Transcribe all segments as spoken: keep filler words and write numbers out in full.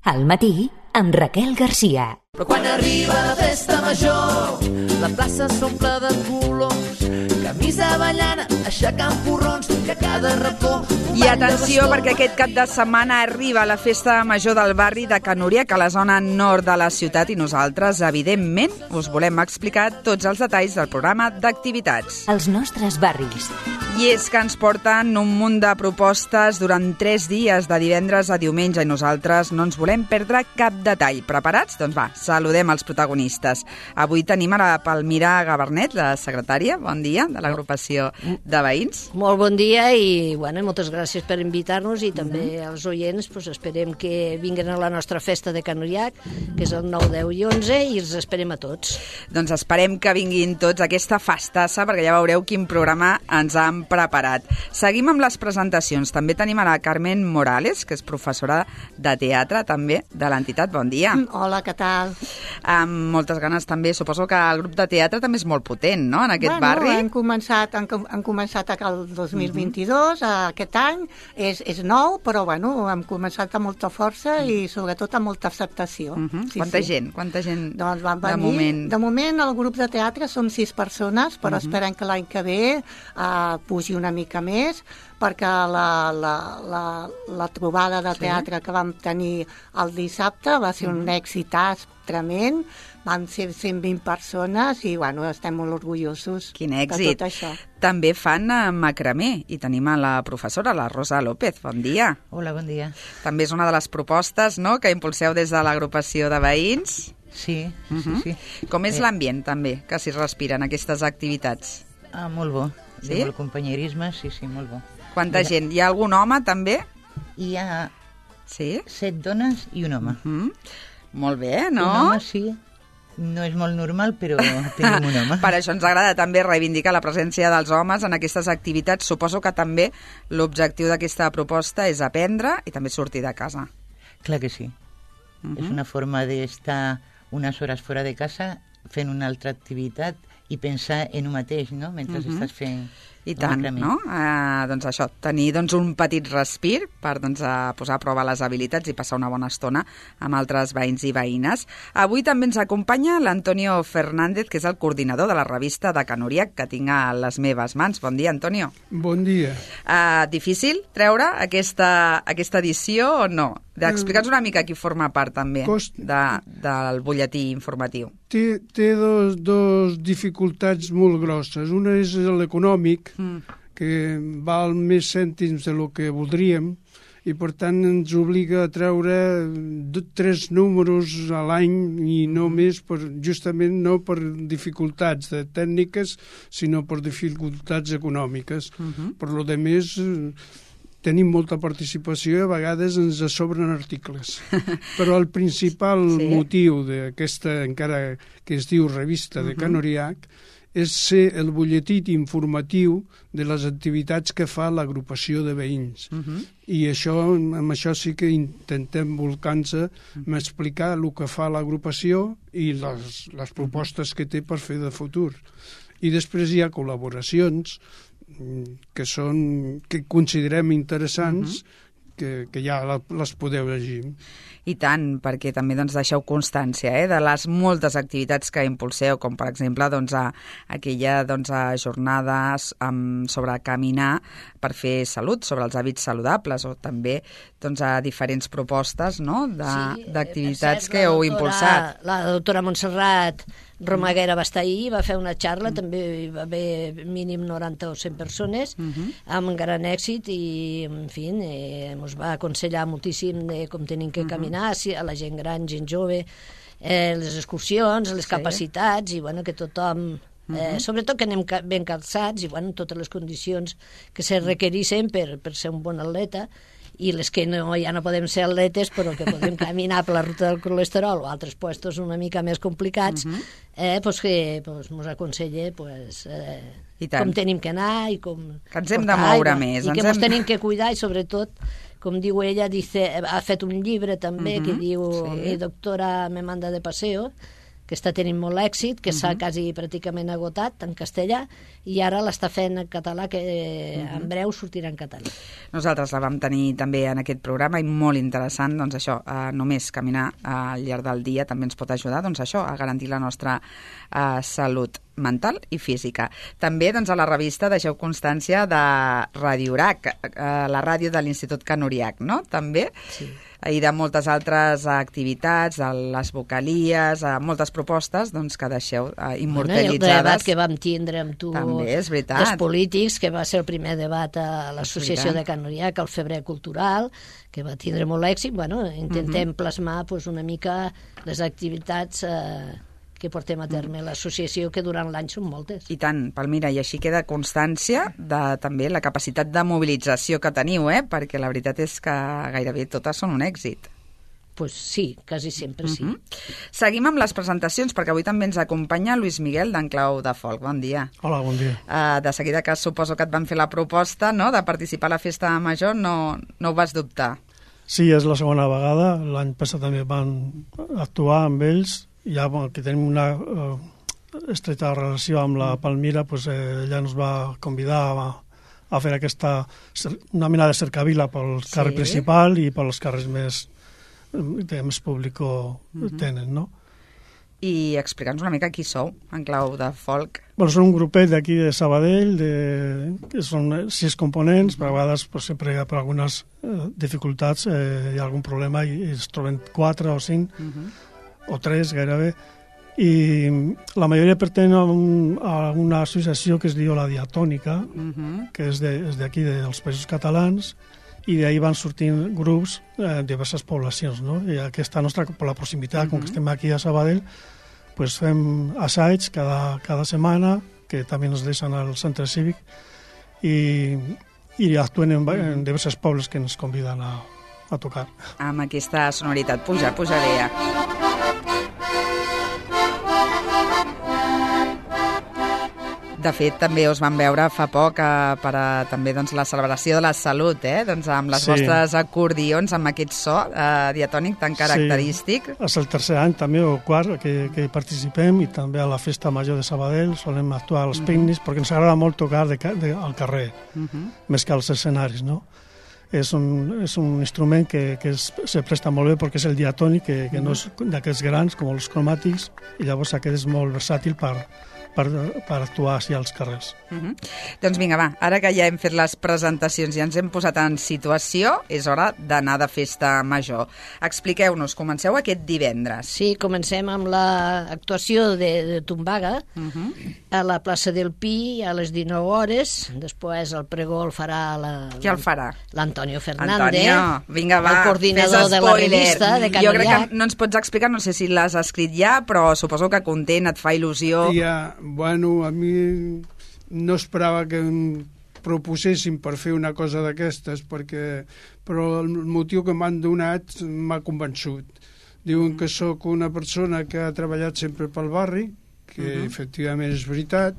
Al matí, amb Raquel Garcia. Però quan arriba la festa major, la plaça s'omple de colors, camisa ballana, aixecant porrons, que a cada racó... I atenció, perquè aquest cap de setmana arriba la festa major del barri de Can Uriac, a la zona nord de la ciutat, i nosaltres, evidentment, us volem explicar tots els detalls del programa d'activitats. Els nostres barris. I és que ens porten un munt de propostes durant tres dies, de divendres a diumenge, i nosaltres no ens volem perdre cap detall. Preparats? Doncs va, saludem els protagonistes. Avui tenim a la Palmira Gabarnet, la secretària, bon dia, de l'agrupació de veïns. Molt bon dia i bueno, moltes gràcies per invitar-nos i també mm-hmm. als oients, pues, esperem que vinguin a la nostra festa de Can Uriac, que és el nou, deu i onze, i els esperem a tots. Doncs esperem que vinguin tots a aquesta festassa, perquè ja veureu quin programa ens han preparat. Seguim amb les presentacions. També tenim a la Carmen Morales, que és professora de teatre també de l'entitat. Bon dia. Hola, què tal? Amb moltes ganes també. Suposo que el grup de teatre també és molt potent, no?, en aquest bueno, barri. Hem començat, han, han començat el dos mil vint-i-dos, uh-huh. aquest any. És, és nou, però bueno, hem començat amb molta força i sobretot amb molta acceptació. Uh-huh. sí, Quanta sí. gent? Quanta gent doncs van venir, de moment? De moment el grup de teatre som sis persones, però uh-huh. esperem que l'any que ve uh, pugi una mica més, perquè la, la, la, la trobada de teatre sí? que vam tenir el dissabte va ser un uh-huh. èxitàs tremend, van ser cent vint persones i bueno, estem molt orgullosos Quin de èxit. tot això. També fan macramé i tenim a la professora, la Rosa López. Bon dia. Hola, bon dia. També és una de les propostes, no?, que impulseu des de l'agrupació de veïns. Sí, uh-huh. sí, sí. Com és eh... l'ambient, també, que s'hi respiren aquestes activitats? Ah, molt bo. Sí? De molt companyerisme, sí, sí, molt bo. Quanta Mira. gent? Hi ha algun home, també? Hi ha sí? set dones i un home. Uh-huh. Molt bé, no? Un home, sí. No és molt normal, però tenim un home. Per això ens agrada també reivindicar la presència dels homes en aquestes activitats. Suposo que també l'objectiu d'aquesta proposta és aprendre i també sortir de casa. Clar que sí. Uh-huh. És una forma d'estar unes hores fora de casa fent una altra activitat i pensar en un mateix, no?, mentre uh-huh. estàs fent... I tant, no? Eh, doncs això, tenir doncs, un petit respir per doncs, a posar a prova les habilitats i passar una bona estona amb altres veïns i veïnes. Avui també ens acompanya l'Antonio Fernández, que és el coordinador de la revista de Can Uriac, que tinc a les meves mans. Bon dia, Antonio. Bon dia. Eh, difícil treure aquesta, aquesta edició o no? Explica'ns una mica qui forma part també Cost... de, del butlletí informatiu. Té, té dos, dos dificultats molt grosses. Una és l'econòmic, mm. que val més cèntims de lo que voldríem, i per tant ens obliga a treure tres números a l'any i no més, per, justament no per dificultats de tècniques, sinó per dificultats econòmiques. Mm-hmm. Per lo de més... tenim molta participació i a vegades ens sobren articles. Però el principal sí. motiu d'aquesta, encara que es diu revista de Can Uriac, és ser el butlletí informatiu de les activitats que fa l'agrupació de veïns. Uh-huh. I això, amb això sí que intentem volcar-nos a explicar el que fa l'agrupació i les, les propostes que té per fer de futur. I després hi ha col·laboracions que són que considerem interessants, uh-huh. que, que ja les podeu llegir. I tant, perquè també doncs, deixeu constància eh, de les moltes activitats que impulseu, com per exemple doncs, a, aquella doncs, a jornades um, sobre caminar per fer salut, sobre els hàbits saludables, o també doncs, a diferents propostes no, d'activitats sí, que heu impulsat. La doctora Montserrat Romaguera va estar ahir, va fer una xarra, mm. també hi va haver mínim noranta o cent persones, mm-hmm. amb gran èxit i, en fi, eh, ens va aconsellar moltíssim de com tenim que caminar, mm-hmm. a la gent gran, gent jove, eh, les excursions, les sí. capacitats, i bueno, que tothom... Eh, mm-hmm. sobretot que anem ben calçats i bueno, totes les condicions que se requereixen per, per ser un bon atleta, i les que no, ja no podem ser atletes però que podem caminar per la ruta del colesterol o altres puestos una mica més complicats, uh-huh. eh, pues que pues, ens aconsella pues, eh, com tenim que anar i com... Que ens hem de moure aigua, més. I que ens hem... tenim que cuidar i sobretot, com diu ella, dice, ha fet un llibre també uh-huh. que diu sí. Mi doctora me manda de paseo, que està tenint molt èxit, que s'ha uh -huh. quasi pràcticament agotat en castellà, i ara l'està fent en català, que uh -huh. en breu sortirà en català. Nosaltres la vam tenir també en aquest programa i molt interessant, doncs això, eh, només caminar al llarg del dia també ens pot ajudar, doncs això, a garantir la nostra eh, salut mental i física. També, doncs, a la revista deixeu constància de Ràdio Urac, eh, la ràdio de l'Institut Can Uriach, no? També. Sí. I de moltes altres activitats, de les vocalies, moltes propostes doncs, que deixeu eh, immortalitzades. Bueno, el debat que vam tindre amb tu també, és veritat. dels polítics, que va ser el primer debat a l'Associació de Can Uriach, el Febrer Cultural, que va tindre molt èxit. Bueno, intentem uh -huh. plasmar pues, una mica les activitats eh, que portem a terme l'associació, que durant l'any són moltes. I tant, Palmira, i així queda constància de també la capacitat de mobilització que teniu, eh? Perquè la veritat és que gairebé totes són un èxit. Pues sí, quasi sempre sí. Uh-huh. Seguim amb les presentacions, perquè avui també ens acompanya Luis Miguel d'Enclau de Folk. Bon dia. Hola, bon dia. Uh, de seguida que suposo que et van fer la proposta, no?, de participar a la festa major, no, no ho vas dubtar. Sí, és la segona vegada. L'any passat també van actuar amb ells. Ja que tenim una uh, estreta relació amb la Palmira, pues, eh, ella ens va convidar a, a fer aquesta, una mena de cercavila pel sí. carrer principal i pels carrers més, que més públic uh-huh. tenen, no? I explica'ns una mica qui sou, Enclau de Folk. Bueno, són un grupet d'aquí de Sabadell, de, que són sis components, però a vegades pues, sempre per algunes eh, dificultats eh, hi ha algun problema i, i es troben quatre o cinc, uh-huh. o tres gairebé, i la majoria pertany a, un, a una associació que es diu la Diatònica, uh-huh. que és d'aquí, de, dels Països Catalans, i d'ahir van sortint grups de eh, diverses poblacions, no? I aquesta nostra, per la proximitat, uh-huh. com que estem aquí a Sabadell, pues fem assaigs cada, cada setmana, que també ens deixen al centre cívic, i, i actuen en, uh-huh. en diversos pobles que ens conviden a, a tocar. Amb aquesta sonoritat. Puja, puja bé. De fet, també us vam veure fa poc eh, per a, també doncs, la celebració de la salut, eh? Doncs amb les sí. vostres acordions, amb aquest so eh, diatònic tan característic. Sí. És el tercer any també, o quart, que, que participem, i també a la Festa Major de Sabadell solem actuar als uh -huh. pícnics, perquè ens agrada molt tocar de, de, al carrer, uh -huh. més que als escenaris, no? És un, és un instrument que, que es, se presta molt bé perquè és el diatònic, que, que uh -huh. no és d'aquests grans com els cromàtics, i llavors aquest és molt versàtil per Per, per actuar així als carrers. Uh-huh. Doncs vinga, va, ara que ja hem fet les presentacions i ens hem posat en situació, és hora d'anar de festa major. Expliqueu-nos, comenceu aquest divendres. Sí, comencem amb l'actuació de, de Tombaga, uh-huh. a la plaça del Pi a les dinou hores, després el pregó el farà la, qui el farà? l'Antonio Fernández, Antonio, vinga, va, el coordinador de la revista de Can Jo Uriach. crec que no ens pots explicar, no sé si l'has escrit ja, però suposo que content, et fa il·lusió. Ja, bueno, a mi no esperava que em proposessin per fer una cosa d'aquestes, perquè, però el motiu que m'han donat m'ha convençut. Diuen que sóc una persona que ha treballat sempre pel barri, que uh-huh. efectivament és veritat,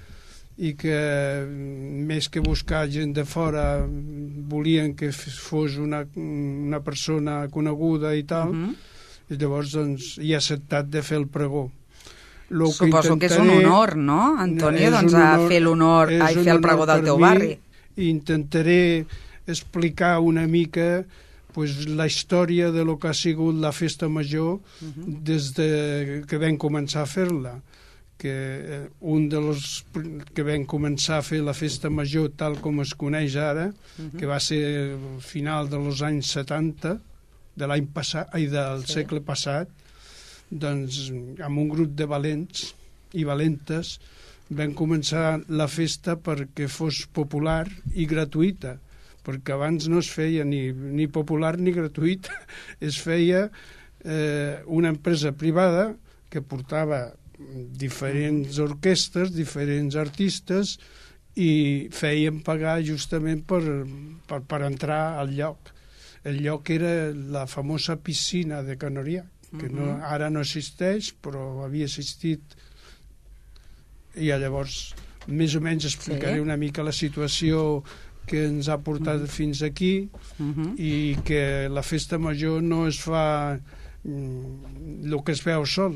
i que més que buscar gent de fora volien que fos una, una persona coneguda i tal, uh-huh. i llavors doncs, he acceptat de fer el pregó. Lo Suposo que, que és un honor, no, Antonio, doncs honor, a fer l'honor, a fer el pregó del teu barri. I intentaré explicar una mica pues, la història de lo que ha sigut la festa major uh-huh. des de que vam començar a fer-la, que un dels que vam començar a fer la festa major tal com es coneix ara, uh-huh. que va ser al final dels anys setanta, de l'any passat, ai, del sí. segle passat, doncs amb un grup de valents i valentes vam començar la festa perquè fos popular i gratuïta, perquè abans no es feia ni, ni popular ni gratuïta, es feia eh, una empresa privada que portava diferents orquestres, diferents artistes, i feien pagar justament per, per, per entrar al lloc. El lloc era la famosa piscina de Can Uriach, que no, ara no existeix, però havia existit, i llavors més o menys explicaré sí. una mica la situació que ens ha portat uh-huh. fins aquí, uh-huh. i que la festa major no es fa mm, el que es veu sol,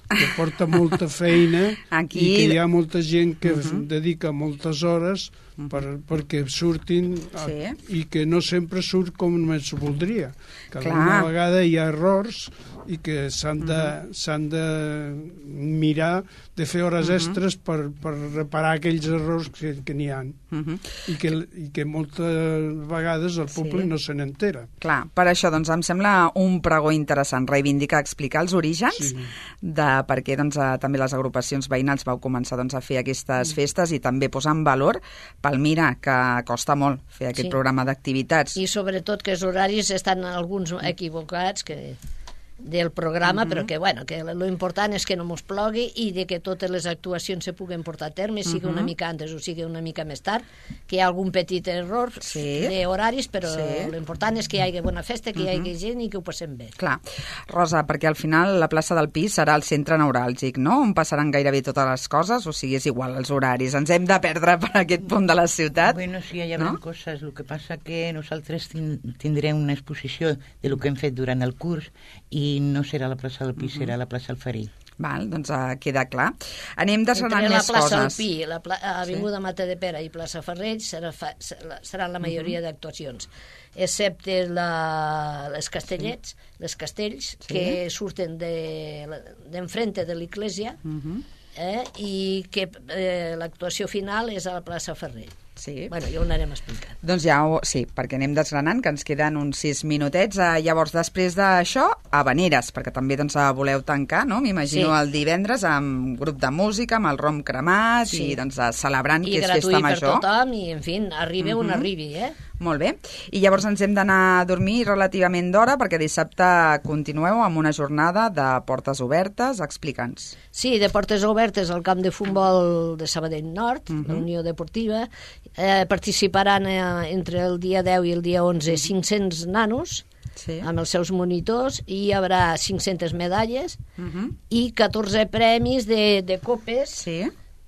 que porta molta feina Aquí... i que hi ha molta gent que uh Mhm. -huh. dedica moltes hores per, perquè surtin a, Sí. i que no sempre surt com es voldria. Que Clar. alguna vegada hi ha errors i que s'han de, uh -huh. s'han de mirar de fer hores uh -huh. extres per, per reparar aquells errors que, que n'hi ha. Uh -huh. I, que, I que moltes vegades el públic Sí. no se n'entera. Clar, per això doncs, em sembla un pregó interessant reivindicar, explicar els orígens Sí. de per què doncs, eh, també les agrupacions veïnals vau començar doncs, a fer aquestes festes i també posar en valor, Palmira, que costa molt fer aquest Sí. programa d'activitats. I sobretot que els horaris estan alguns equivocats, que del programa, uh -huh. però que, bueno, que lo important és que no mos plogui i de que totes les actuacions se puguen portar a terme, sigui uh -huh. una mica antes o sigui una mica més tard, que hi ha algun petit error Sí. d'horaris, però Sí. lo important és que hi hagi bona festa, que hi hagi Uh -huh. gent i que ho passem bé. Clar. Rosa, perquè al final la plaça del Pi serà el centre neuràlgic, no? On passaran gairebé totes les coses, o sigui, és igual els horaris. Ens hem de perdre per aquest punt de la ciutat. Bueno, sí, hi haurà no? coses. El que passa que nosaltres tin tindrem una exposició de lo que hem fet durant el curs i no serà la plaça del Pi, uh -huh. serà la plaça Alfarí. Val, doncs uh, queda clar. Anem desgranant Entre la més plaça coses. del Pi, la pla Avinguda sí. Matadepera i plaça Ferreig serà fa seran la majoria uh -huh. d'actuacions, excepte la, les castellets, sí. les castells, sí. que surten d'enfrente de, de l'església, uh -huh. eh, i que eh, l'actuació final és a la plaça Ferreig. Sí. Bueno, ja ho anarem explicant. Doncs ja, ho, sí, perquè anem desgranant, que ens queden uns sis minutets. Eh, llavors, després d'això, Havaneres, perquè també doncs, voleu tancar, no? M'imagino Sí. el divendres amb grup de música, amb el rom cremat, Sí. i doncs, celebrant I que és gratuït festa per major. tothom, i, en fi, arribi on Mhm. arribi, eh? Molt bé. I llavors ens hem d'anar a dormir relativament d'hora, perquè dissabte continueu amb una jornada de portes obertes. Explica'ns. Sí, de portes obertes al camp de futbol de Sabadell Nord, Mhm. la Unió Deportiva. Eh, participaran eh, entre el dia deu i el dia onze cinc-cents nanos, Sí. amb els seus monitors, i hi haurà cinc-centes medalles Mhm. i catorze premis de, de copes, Sí.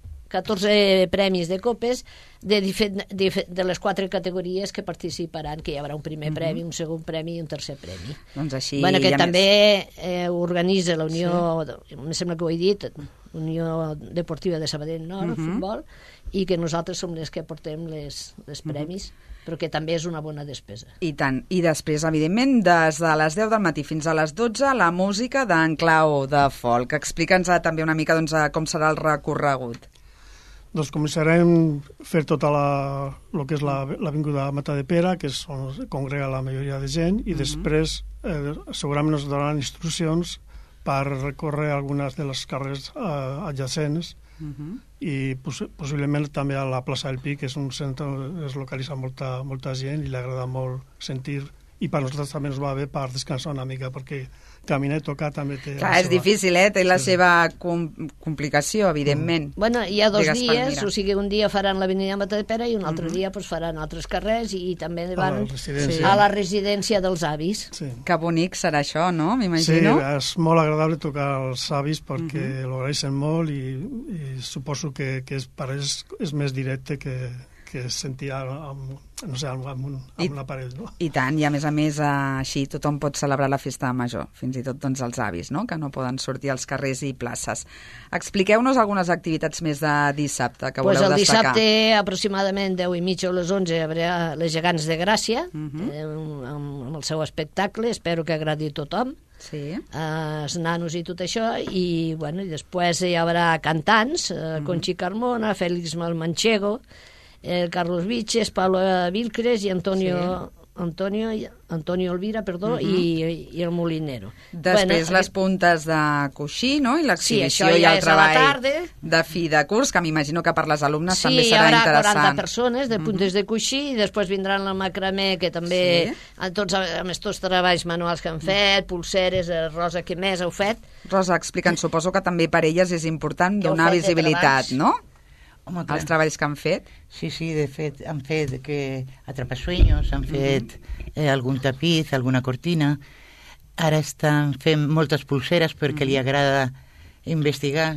catorze premis de copes de, de, de les quatre categories que participaran, que hi haurà un primer premi, un segon premi i un tercer premi. Doncs així... Bueno, que hi ha també eh, organitza la Unió, sí. em sembla que ho he dit, Unió Deportiva de Sabadell Nord, uh -huh. futbol, i que nosaltres som les que portem les, les premis, uh -huh. però que també és una bona despesa. I tant. I després, evidentment, des de les deu del matí fins a les dotze, la música d'en Clau de Folk. Explica'ns també una mica doncs, com serà el recorregut. Doncs començarem a fer tota la, el que és l'avinguda la Matadepera, que és on es congrega la majoria de gent, i uh -huh. després eh, segurament ens donaran instruccions per recórrer algunes de les carrers eh, adjacents uh -huh. i poss possiblement també a la plaça del Pi, que és un centre on es localitza molta, molta gent i li agrada molt sentir, i per nosaltres també ens va bé per descansar una mica, perquè caminar i tocar també té... Clar, és seva... difícil, eh? Té la sí. seva com complicació, evidentment. Mm. Bueno, hi ha dos Digues, dies, Palmira. o sigui, un dia faran l'Avenida Matadepera i un altre uh -huh. dia pues, faran altres carrers, i, i també van a la, a la residència dels avis. Sí. Que bonic serà això, no? M'imagino. Sí, és molt agradable tocar als avis perquè uh -huh. lo agraeixen molt i, i suposo que, que és, per ells és més directe que, que sentir amb, no sé, amb, amb, un, amb I, una paret, no? I tant, i a més a més eh, així tothom pot celebrar la festa major, fins i tot doncs, els avis, no?, que no poden sortir als carrers i places. Expliqueu-nos algunes activitats més de dissabte que pues voleu el destacar. El dissabte, aproximadament deu i mitja o les onze, hi haurà les gegants de Gràcia, uh -huh. eh, amb, amb el seu espectacle, espero que agradi a tothom. Sí. Uh, els nanos i tot això, i, bueno, i després hi haurà cantants, uh, uh -huh. Conchi Carmona, Félix Malmanchego, el Carlos Viches, Pablo Vilcres i Antonio... Sí. Antonio, Antonio Elvira, perdó, uh -huh. i, i el Molinero. Després bueno, les puntes de coixí, no?, i l'exhibició sí, i el treball tarda. de fi de curs, que m'imagino que per les alumnes sí, també serà interessant. Sí, hi haurà interessant. quaranta persones de puntes uh -huh. de coixí, i després vindran el macramé, que també, sí. amb tots amb tots treballs manuals que han fet, pulseres, Rosa, què més heu fet? Rosa, explica'ns, suposo que també per elles és important donar visibilitat, no?, Home, clar. els treballs que han fet. Sí, sí, de fet, han fet que atrapasueños, han fet uh-huh. eh, algun tapiz, alguna cortina. Ara estan fent moltes pulseres perquè uh-huh. li agrada investigar.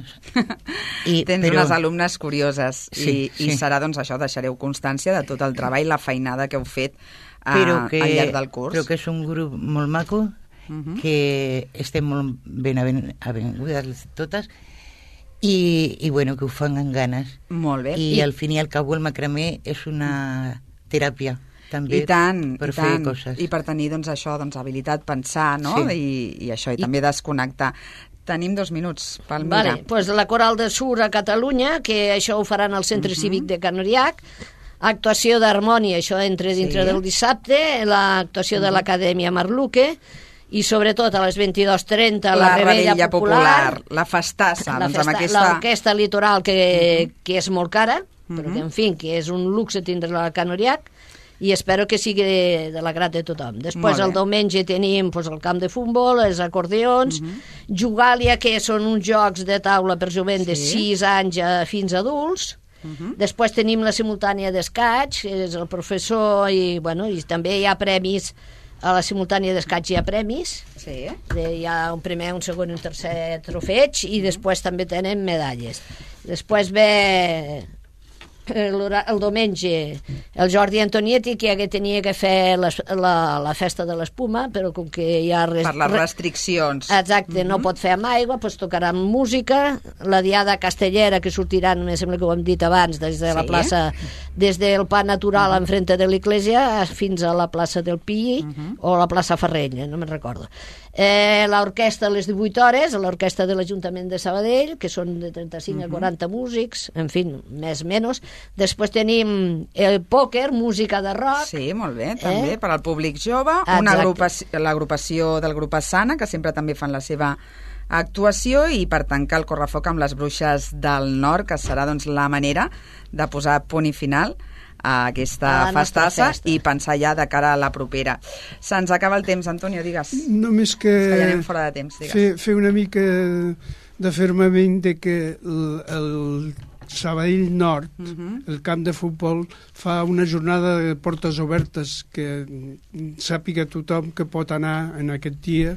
I, Tens però... unes alumnes curioses, sí, i, i sí. serà, doncs, això, deixareu constància de tot el treball, la feinada que heu fet a, però que, al llarg del curs. Però que és un grup molt maco, uh-huh. que estem molt ben avingudes totes, i, i bueno, que ho fan amb ganes. Molt bé. I, I al fin i al cabo el macramé és una teràpia també I tant, per i fer tant. coses. I per tenir doncs, això, doncs, habilitat, pensar, no? Sí. I, i això, i, I també desconnectar. Tenim dos minuts, Palmira. Vale, pues la Coral de Sur a Catalunya, que això ho faran al Centre uh-huh. Cívic de Can Oriac, actuació d'harmònia, això entra dintre Sí. del dissabte, l'actuació uh-huh. de l'Acadèmia Marluque, i sobretot a les veintidós trenta la, la Rebella Popular, Popular, la festassa, la doncs festa, amb aquesta... l'orquestra litoral que, uh-huh. que és molt cara, Uh-huh. però que, en fi, que és un luxe tindre-la a Can Oriac, i espero que sigui de, de l'agrat de tothom. Després el diumenge tenim pues, el camp de futbol, els acordeons, uh-huh. Jugàlia, que són uns jocs de taula per jovent sí. de sis anys a, fins a adults. Uh-huh. Després tenim la simultània d'escaig, és el professor, i, bueno, i també hi ha premis. A la simultània d'escaig hi ha premis, sí. de, hi ha un primer, un segon i un tercer trofeig, i després també tenen medalles. Després ve el, el diumenge el Jordi Antonietti, que tenia que fer les, la, la festa de l'espuma, però com que hi ha... Res, per les restriccions. Exacte, uh-huh. no pot fer amb aigua, doncs tocarà amb música. La Diada Castellera, que sortirà, només sembla que ho hem dit abans, des de sí. la plaça, des del Parc Natural uh-huh. enfrente de l'Església fins a la plaça del Pi uh-huh. o la plaça Ferrell, no me'n recordo. Eh, l'orquestra a les divuit hores, l'orquestra de l'Ajuntament de Sabadell, que són de trenta-cinc uh-huh. a quaranta músics, en fi, més o menys. Després tenim el pòquer, música de rock. Sí, molt bé, també, eh? per al públic jove. Exacte. Una agrupació, l'agrupació del grup Asana, que sempre també fan la seva actuació, i per tancar el correfoc amb les Bruixes del Nord, que serà doncs, la manera de posar punt i final a aquesta a festassa festa. I pensar ja de cara a la propera. Se'ns acaba el temps, Antonio, digues. Només que... que ja anem fora de temps, digues. Fer, fer una mica d'afirmament de que el, el Sabadell Nord, uh-huh. el camp de futbol, fa una jornada de portes obertes, que sàpiga tothom que pot anar en aquest dia,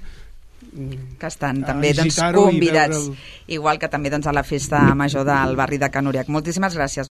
que estan també doncs, convidats, igual que també doncs, a la festa major del barri de Can Oriac. Moltíssimes gràcies.